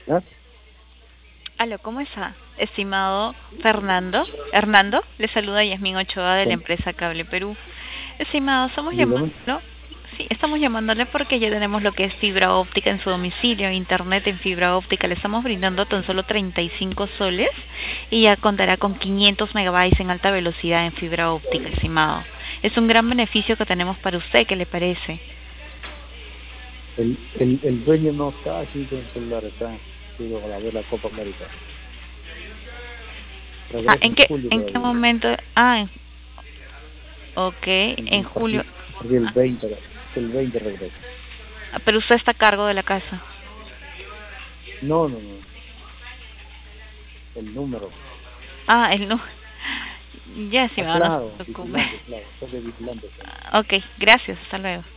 ¿Ah? Aló, ¿cómo está? Estimado Fernando, Hernando, le saluda Yasmín Ochoa de la Con- empresa Cable Perú. Estimado, Dígame. sí, estamos llamándole porque ya tenemos lo que es fibra óptica en su domicilio, internet en fibra óptica. Le estamos brindando tan solo 35 soles y ya contará con 500 megabytes en alta velocidad en fibra óptica, estimado. Es un gran beneficio que tenemos para usted, ¿qué le parece? El dueño no está aquí con el celular, está ido a ver la Copa América. Ah, Regresa en julio en qué todavía. momento? Ok, en A julio. partir del 20, el 20 regresa. Pero usted está a cargo de la casa. No, no, no. El número. El no. Ya, sí, Ah, no se claro, preocupe. vigilante, claro. Soy de vigilante. Ok, gracias, hasta luego.